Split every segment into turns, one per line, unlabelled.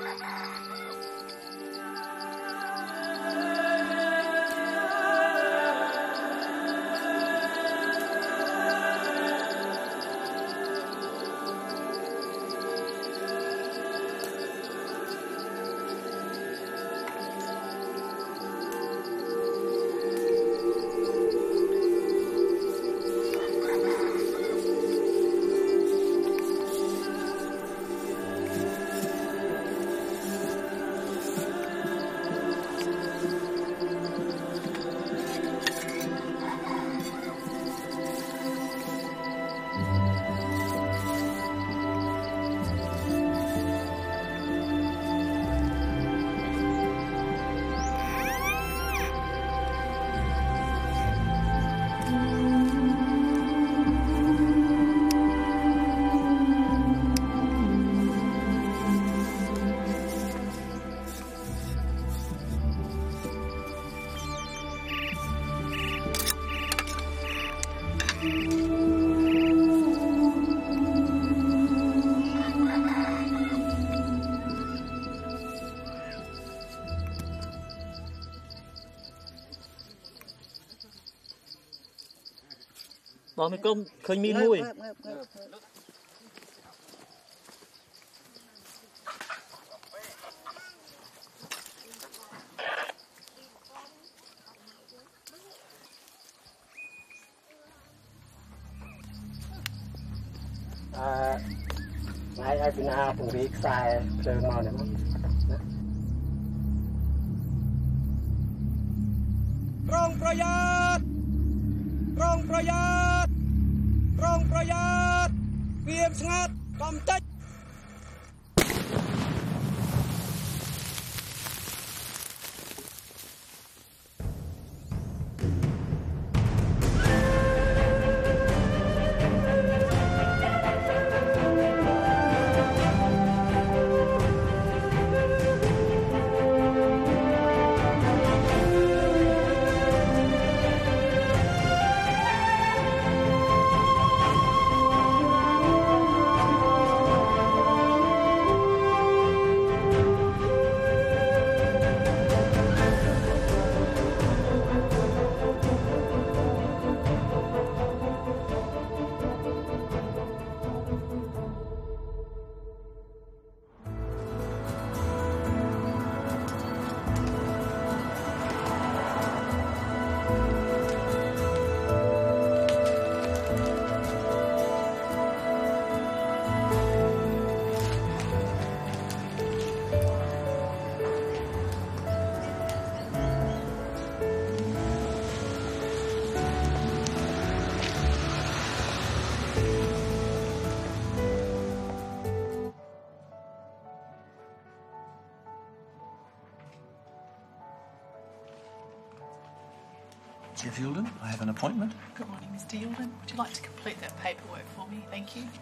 Bỏ mấy công khơi mi mùi.
Ngày ai bên nào cũng bị xài chơi màu này.
Rong Prayat, Rong Prayat, Rong Prayat, Viêm Ngát, Cầm Tích.
Jeff Yulden, I have an appointment.
Good morning, Mr. Yulden. Would you like to complete that paperwork for me? Thank you.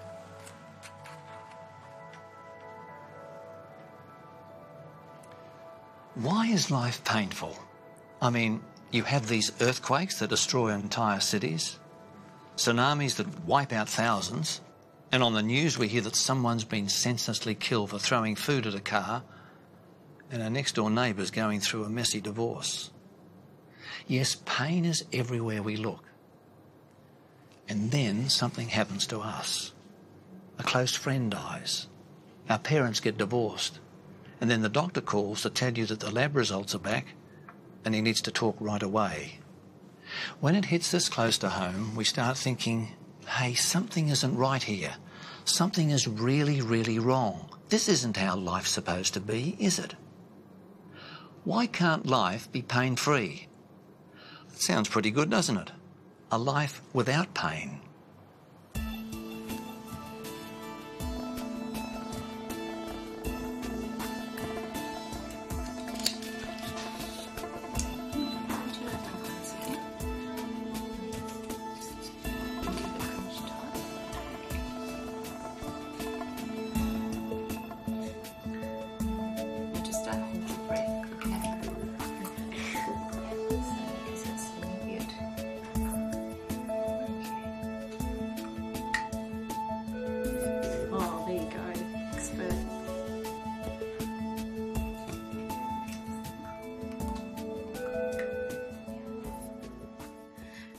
Why is life painful? I mean, you have these earthquakes that destroy entire cities, tsunamis that wipe out thousands, and on the news we hear that someone's been senselessly killed for throwing food at a car, and our next door neighbour's going through a messy divorce. Yes, pain is everywhere we look. And then something happens to us. A close friend dies. Our parents get divorced. And then the doctor calls to tell you that the lab results are back and he needs to talk right away. When it hits this close to home, we start thinking, hey, something isn't right here. Something is really, really wrong. This isn't how life's supposed to be, is it? Why can't life be pain-free? It sounds pretty good, doesn't it? A life without pain.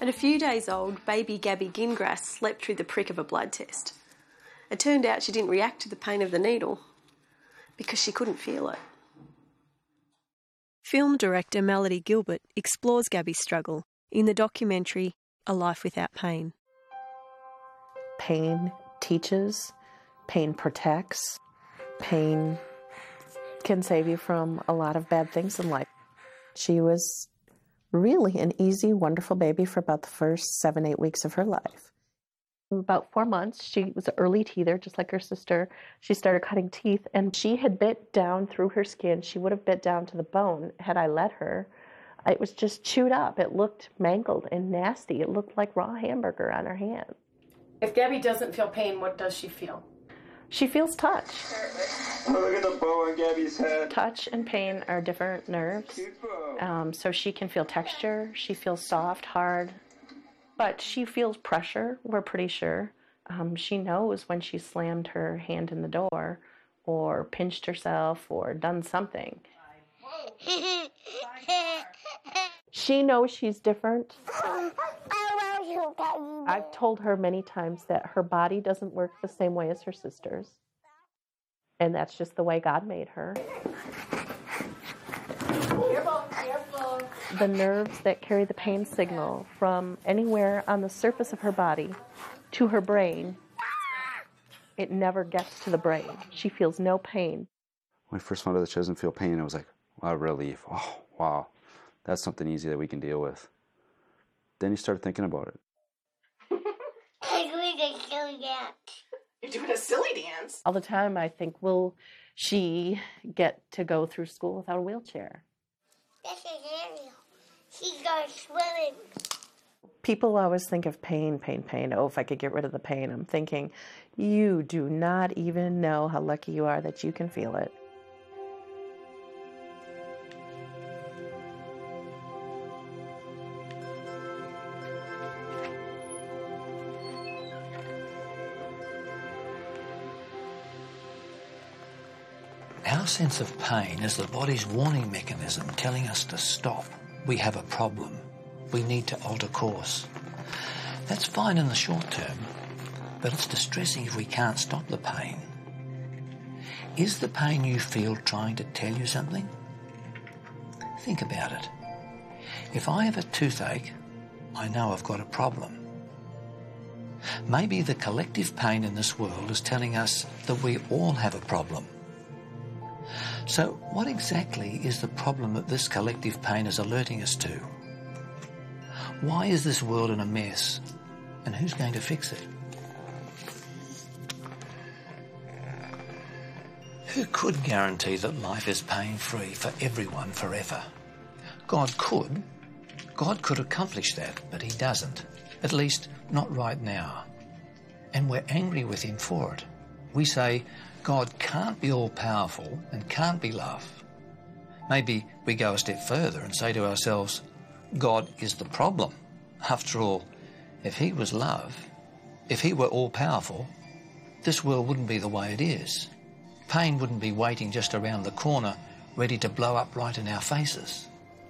At a few days old, baby Gabby Gingrass slept through the prick of a blood test. It turned out she didn't react to the pain of the needle because she couldn't feel it. Film director Melody Gilbert explores Gabby's struggle in the documentary A Life Without Pain.
Pain teaches, pain protects, pain can save you from a lot of bad things in life. She was really an easy, wonderful baby for about the first 7-8 weeks of her life. About 4 months, she was an early teether, just like her sister. She started cutting teeth, and she had bit down through her skin. She would have bit down to the bone had I let her. It was just chewed up. It looked mangled and nasty. It looked like raw hamburger on her hand.
If Gabby doesn't feel pain, what does she feel?
She feels touch.
Oh, look at the bow on Gabby's head.
Touch and pain are different nerves. So she can feel texture. She feels soft, hard. But she feels pressure, we're pretty sure. She knows when she slammed her hand in the door or pinched herself or done something. She knows she's different. I've told her many times that her body doesn't work the same way as her sister's. And that's just the way God made her. Careful. The nerves that carry the pain signal from anywhere on the surface of her body to her brain, it never gets to the brain. She feels no pain.
When I first found out that she doesn't feel pain, I was like, wow, relief. Oh, wow. That's something easy that we can deal with. Then you start thinking about it.
You're doing a silly dance?
All the time I think, will she get to go through school without a wheelchair?
This is Ariel. She goes swimming.
People always think of pain. Oh, if I could get rid of the pain. I'm thinking, you do not even know how lucky you are that you can feel it.
Our sense of pain is the body's warning mechanism telling us to stop. We have a problem. We need to alter course. That's fine in the short term, but it's distressing if we can't stop the pain. Is the pain you feel trying to tell you something? Think about it. If I have a toothache, I know I've got a problem. Maybe the collective pain in this world is telling us that we all have a problem. So what exactly is the problem that this collective pain is alerting us to? Why is this world in a mess? And who's going to fix it? Who could guarantee that life is pain-free for everyone forever? God could. God could accomplish that, but he doesn't. At least, not right now. And we're angry with him for it. We say, God can't be all-powerful and can't be love. Maybe we go a step further and say to ourselves, God is the problem. After all, if he was love, if he were all-powerful, this world wouldn't be the way it is. Pain wouldn't be waiting just around the corner, ready to blow up right in our faces.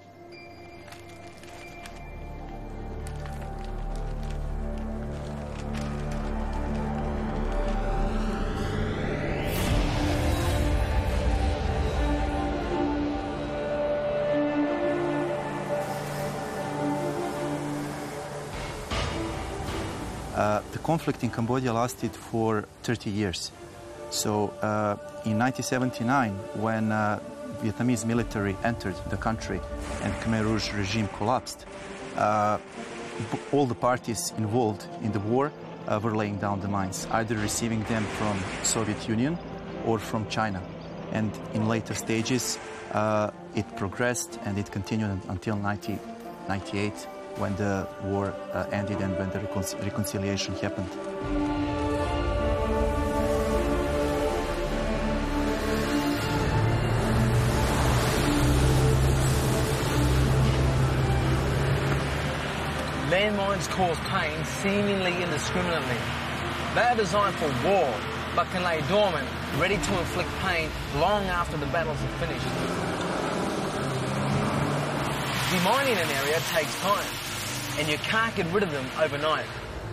The conflict in Cambodia lasted for 30 years. So in 1979, when Vietnamese military entered the country and Khmer Rouge regime collapsed, all the parties involved in the war were laying down the mines, either receiving them from Soviet Union or from China. And in later stages, it progressed and it continued until 1998, when the war ended and when the reconciliation happened.
Landmines cause pain seemingly indiscriminately. They are designed for war, but can lay dormant, ready to inflict pain long after the battles are finished. Demining an area takes time. and you can't get rid of them overnight.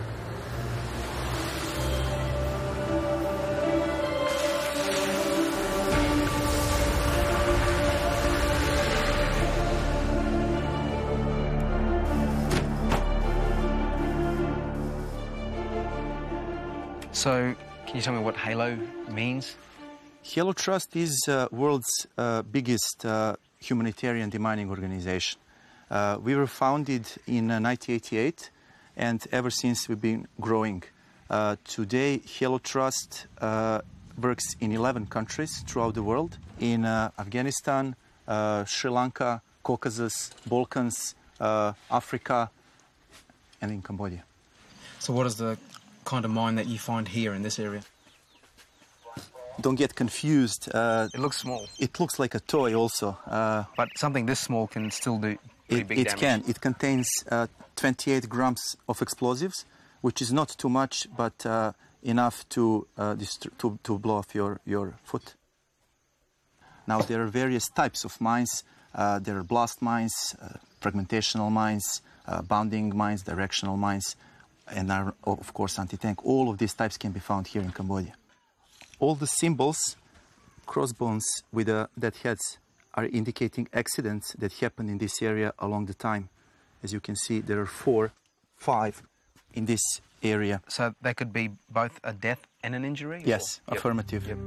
So, can you tell me what HALO means?
HALO Trust is world's biggest humanitarian demining organization. We were founded in 1988, and ever since we've been growing. Today, HALO Trust works in 11 countries throughout the world, in Afghanistan, Sri Lanka, Caucasus, Balkans, Africa, and in Cambodia.
So what is the kind of mine that you find here in this area?
Don't get confused.
It looks small.
It looks like a toy also.
But something this small can still do pretty big damage.
It can. It contains 28 grams of explosives, which is not too much, but enough to blow off your foot. Now, there are various types of mines. There are blast mines, fragmentational mines, bounding mines, directional mines, and of course anti-tank. All of these types can be found here in Cambodia. All the symbols, crossbones with dead heads, are indicating accidents that happened in this area along the time. As you can see, there are 4, 5 in this area.
So that could be both a death and an injury?
Yes,
or?
affirmative.
Yep.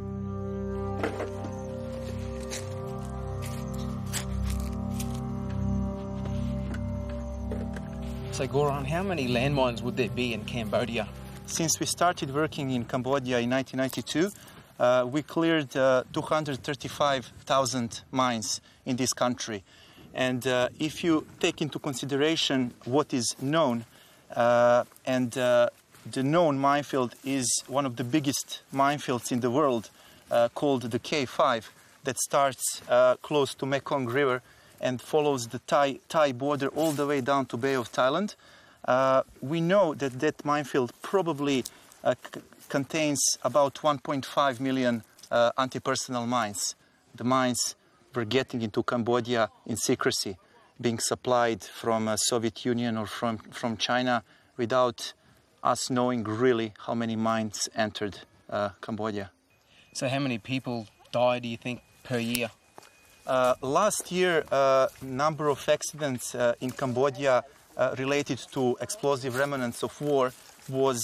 So Goran, how many landmines would there be in Cambodia?
Since we started working in Cambodia in 1992, we cleared 235,000 mines in this country. And if you take into consideration what is known, the known minefield is one of the biggest minefields in the world, called the K5, that starts close to Mekong River and follows the Thai border all the way down to Bay of Thailand. We know that that minefield probably contains about 1.5 million anti-personnel mines. The mines were getting into Cambodia in secrecy, being supplied from Soviet Union or from China without us knowing really how many mines entered Cambodia.
So how many people die, do you think, per year?
Last year, number of accidents in Cambodia related to explosive remnants of war was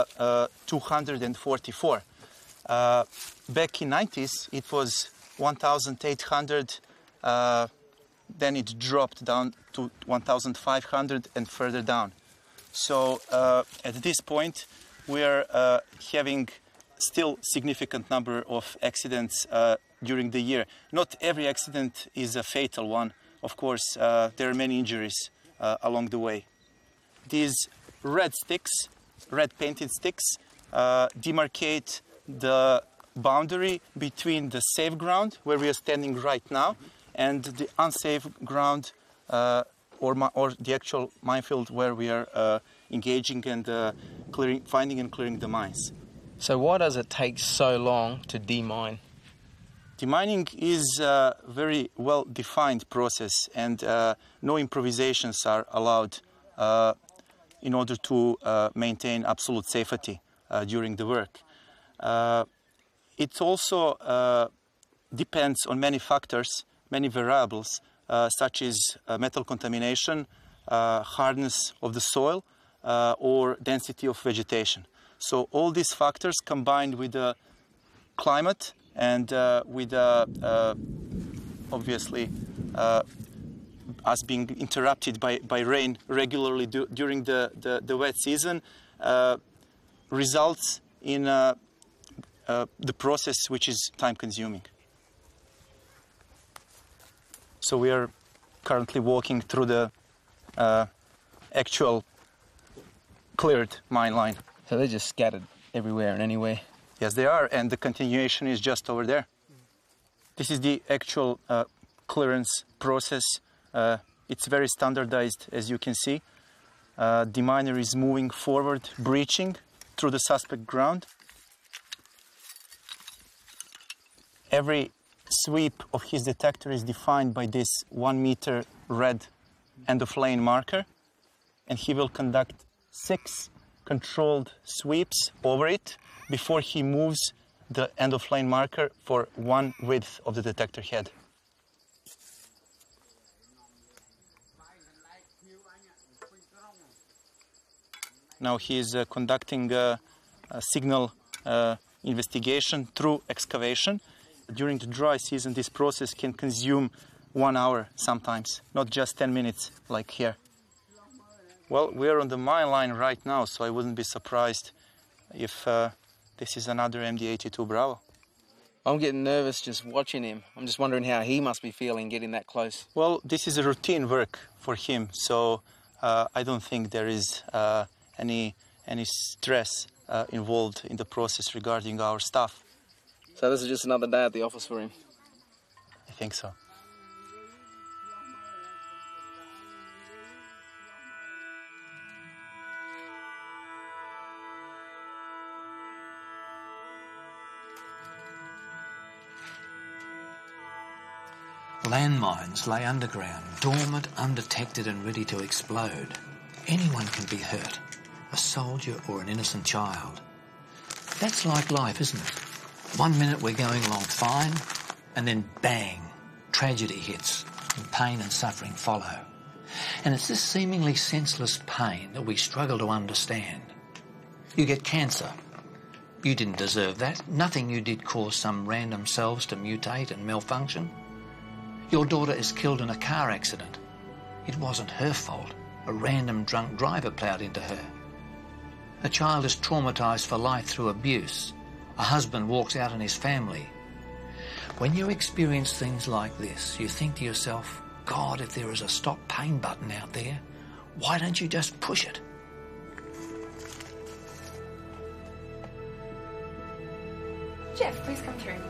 244. Back in 90s, it was 1,800. Then it dropped down to 1,500 and further down. So at this point, we are having still significant number of accidents during the year. Not every accident is a fatal one. Of course, there are many injuries along the way. These red sticks, red painted sticks, demarcate the boundary between the safe ground, where we are standing right now, and the unsafe ground, or the actual minefield where we are engaging and finding and clearing the mines.
So why does it take so long to demine?
Demining is a very well-defined process, and no improvisations are allowed in order to maintain absolute safety during the work. It also depends on many factors, many variables, such as metal contamination, hardness of the soil, or density of vegetation. So all these factors combined with the climate and with obviously us being interrupted by rain regularly during the wet season results in the process which is time consuming. So we are currently walking through the actual cleared mine line.
So they're just scattered everywhere and anywhere?
Yes, they are, and the continuation is just over there. This is the actual clearance process. It's very standardized, as you can see. The miner is moving forward, breaching through the suspect ground. Every sweep of his detector is defined by this 1 meter red end of lane marker. and he will conduct 6 controlled sweeps over it before he moves the end-of-line marker for 1 width of the detector head. Now he is conducting a signal investigation through excavation. During the dry season, this process can consume 1 hour sometimes, not just 10 minutes like here. Well, we're on the mine line right now, so I wouldn't be surprised if this is another MD-82 Bravo.
I'm getting nervous just watching him. I'm just wondering how he must be feeling getting that close.
Well, this is a routine work for him, so I don't think there is any stress involved in the process regarding our staff.
So this is just another day at the office for him?
I think so.
Landmines lay underground, dormant, undetected and ready to explode. Anyone can be hurt, a soldier or an innocent child. That's like life, isn't it? 1 minute we're going along fine, and then bang, tragedy hits, and pain and suffering follow. And it's this seemingly senseless pain that we struggle to understand. You get cancer. You didn't deserve that. Nothing you did caused some random cells to mutate and malfunction. Your daughter is killed in a car accident. It wasn't her fault. A random drunk driver ploughed into her. A child is traumatised for life through abuse. A husband walks out on his family. When you experience things like this, you think to yourself, God, if there is a stop pain button out there, why don't you just push it?
Jeff, please come through.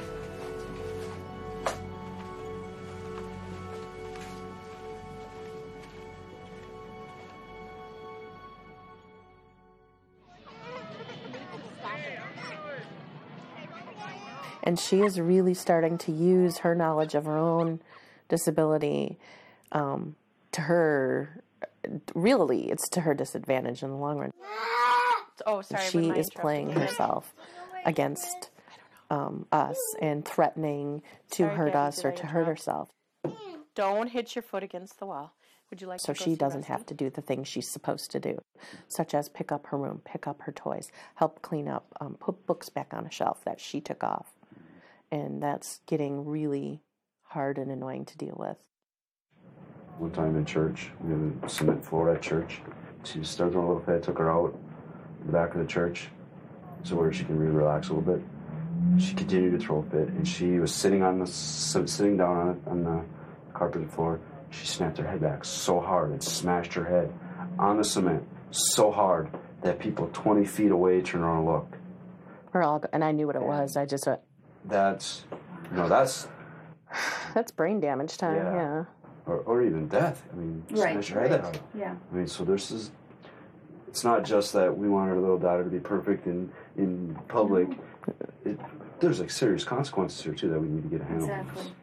And she is really starting to use her knowledge of her own disability to her, really, it's to her disadvantage in the long run.
Oh, sorry.
She is playing herself against us and threatening to hurt us or to hurt herself.
Don't hit your foot against the wall. Would you like
So
to go
she
see
doesn't
Rusty?
have to do the things she's supposed to do, such as pick up her room, pick up her toys, help clean up, put books back on a shelf that she took off. And that's getting really hard and annoying to deal with.
One time in church, we had a cement floor at church. She started throwing a little fit. I took her out in the back of the church so where she can really relax a little bit. She continued to throw a fit, and she was sitting down on the carpeted floor. She snapped her head back so hard and smashed her head on the cement so hard that people 20 feet away turned around and looked.
And I knew what it was. I just
that's
brain damage time. Yeah.
Or even death. I mean, smash your head out.
Yeah.
I mean, so it's not just that we want our little daughter to be perfect in public. There's like serious consequences here too that we need to get a handle on.
Exactly.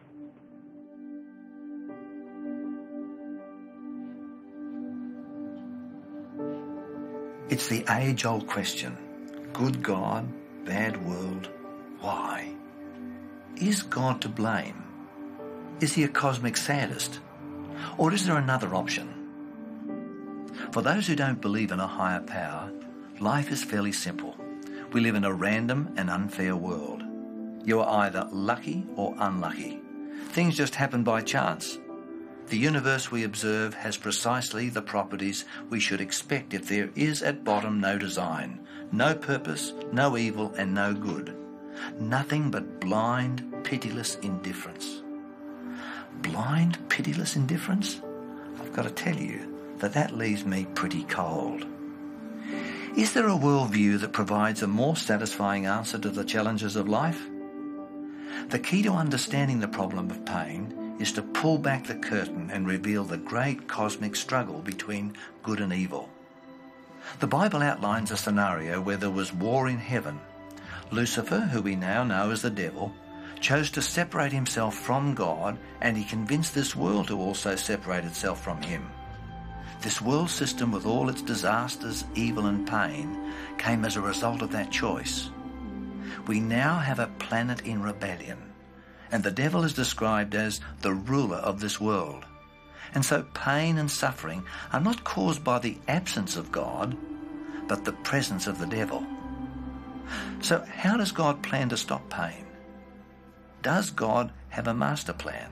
It's the age-old question. Good God, bad world, why? Is God to blame? Is he a cosmic sadist? Or is there another option? For those who don't believe in a higher power, life is fairly simple. We live in a random and unfair world. You are either lucky or unlucky. Things just happen by chance. The universe we observe has precisely the properties we should expect if there is at bottom no design, no purpose, no evil and no good. Nothing but blind, pitiless indifference. Blind, pitiless indifference? I've got to tell you that leaves me pretty cold. Is there a worldview that provides a more satisfying answer to the challenges of life? The key to understanding the problem of pain is to pull back the curtain and reveal the great cosmic struggle between good and evil. The Bible outlines a scenario where there was war in heaven. Lucifer, who we now know as the devil, chose to separate himself from God, and he convinced this world to also separate itself from him. This world system with all its disasters, evil and pain came as a result of that choice. We now have a planet in rebellion, and the devil is described as the ruler of this world. And so pain and suffering are not caused by the absence of God, but the presence of the devil. So how does God plan to stop pain? Does God have a master plan?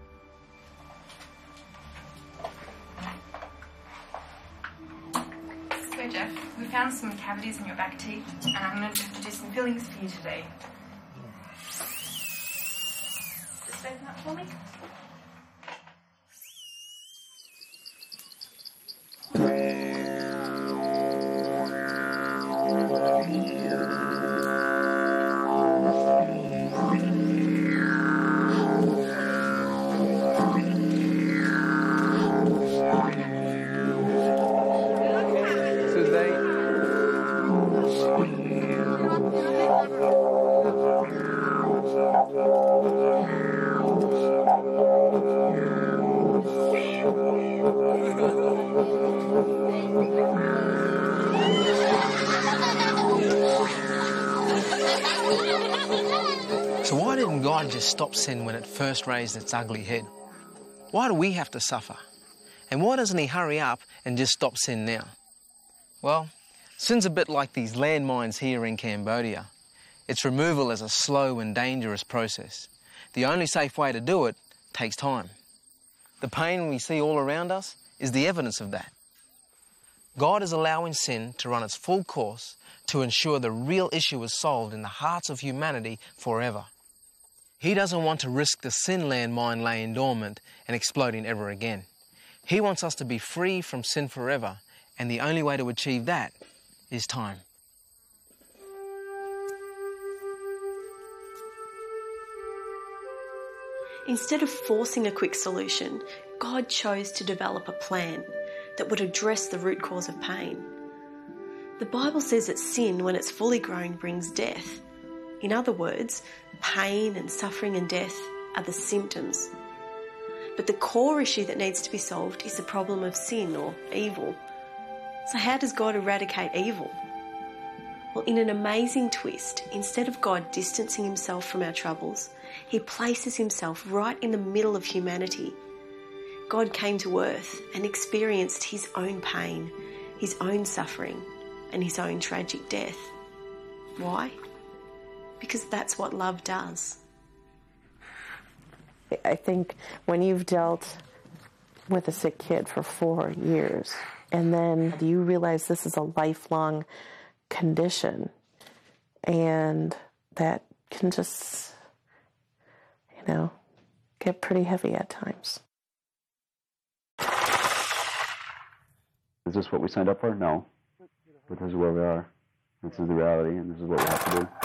So Jeff, we found some cavities in your back teeth, and I'm going to do some fillings for you today. Just open that for me.
So why didn't God just stop sin when it first raised its ugly head? Why do we have to suffer? And why doesn't he hurry up and just stop sin now? Well, sin's a bit like these landmines here in Cambodia. Its removal is a slow and dangerous process. The only safe way to do it takes time. The pain we see all around us is the evidence of that. God is allowing sin to run its full course to ensure the real issue is solved in the hearts of humanity forever. He doesn't want to risk the sin landmine laying dormant and exploding ever again. He wants us to be free from sin forever, and the only way to achieve that is time.
Instead of forcing a quick solution, God chose to develop a plan that would address the root cause of pain. The Bible says that sin, when it's fully grown, brings death. In other words, pain and suffering and death are the symptoms. But the core issue that needs to be solved is the problem of sin or evil. So how does God eradicate evil? Well, in an amazing twist, instead of God distancing himself from our troubles, he places himself right in the middle of humanity. God came to earth and experienced his own pain, his own suffering, and his own tragic death. Why? Because that's what love does.
I think when you've dealt with a sick kid for 4 years, and then you realize this is a lifelong condition, and that can just, get pretty heavy at times.
Is this what we signed up for? No. But this is where we are. This is the reality, and this is what we have to do.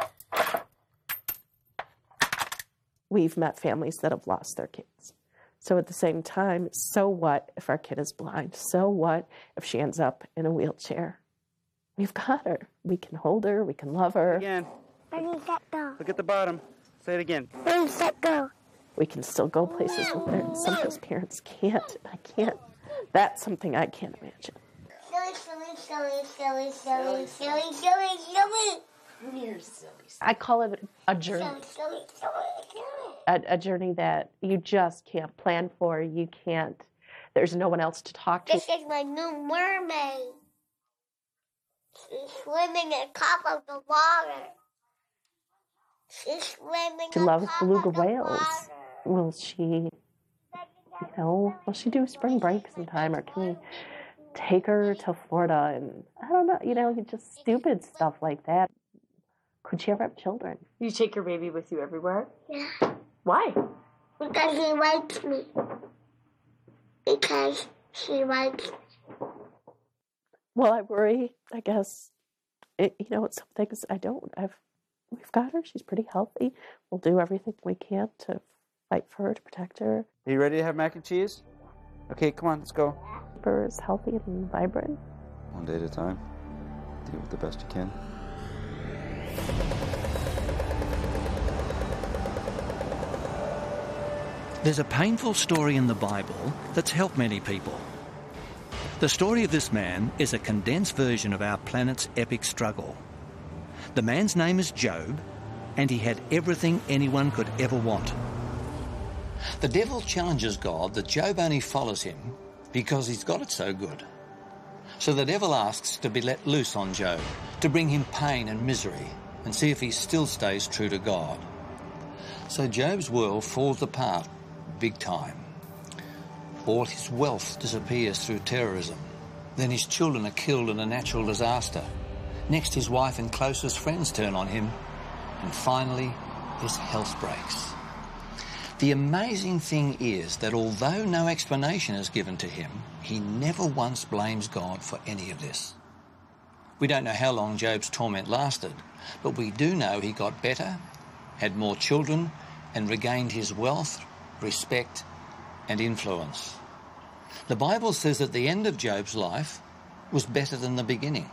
We've met families that have lost their kids. So at the same time, so what if our kid is blind? So what if she ends up in a wheelchair? We've got her. We can hold her. We can love her.
Again.
Ready, set, go.
Look at the bottom. Say it again.
Ready, set, go.
We can still go places with her. And some of those parents can't. I can't. That's something I can't imagine. I call it a journey. A journey that you just can't plan for. You can't. There's no one else to talk to.
This is my new mermaid. She's swimming on top of the water. She's swimming
She loves beluga whales. Will she, will she do spring break sometime, or can we take her to Florida? And I don't know, just stupid stuff like that. Could she ever have children?
You take your baby with you everywhere?
Yeah.
Why?
Because he likes me. Because she likes me.
Well, I worry, I guess. Some things I don't. We've got her. She's pretty healthy. We'll do everything we can to fight for her, to protect her.
Are you ready to have mac and cheese? Okay, come on, let's go.
Her is healthy and vibrant.
One day at a time. Do it the best you can.
There's a painful story in the Bible that's helped many people.
The story of this man is a condensed version of our planet's epic struggle. The man's name is Job, and he had everything anyone could ever want.
The devil challenges God that Job only follows him because he's got it so good. So the devil asks to be let loose on Job, to bring him pain and misery, and see if he still stays true to God. So Job's world falls apart big time. All his wealth disappears through terrorism. Then his children are killed in a natural disaster. Next, his wife and closest friends turn on him. And finally, his health breaks. The amazing thing is that although no explanation is given to him, he never once blames God for any of this. We don't know how long Job's torment lasted, but we do know he got better, had more children, and regained his wealth, respect, and influence. The Bible says that the end of Job's life was better than the beginning.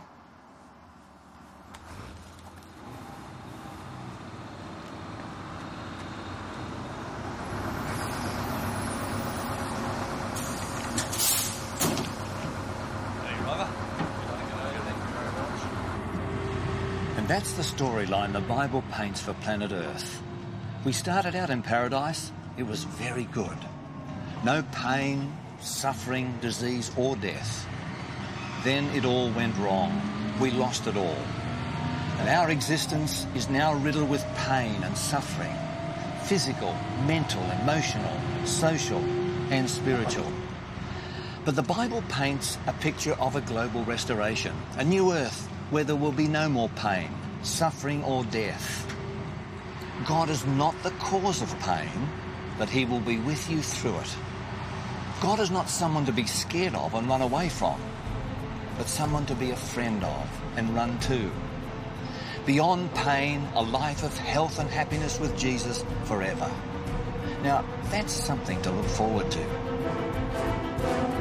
And that's the storyline the Bible paints for planet Earth. We started out in paradise. It was very good. No pain, suffering, disease or death. Then it all went wrong. We lost it all. And our existence is now riddled with pain and suffering. Physical, mental, emotional, social and spiritual. But the Bible paints a picture of a global restoration, a new earth where there will be no more pain, suffering or death. God is not the cause of pain, but he will be with you through it. God is not someone to be scared of and run away from, but someone to be a friend of and run to. Beyond pain, a life of health and happiness with Jesus forever. Now, that's something to look forward to.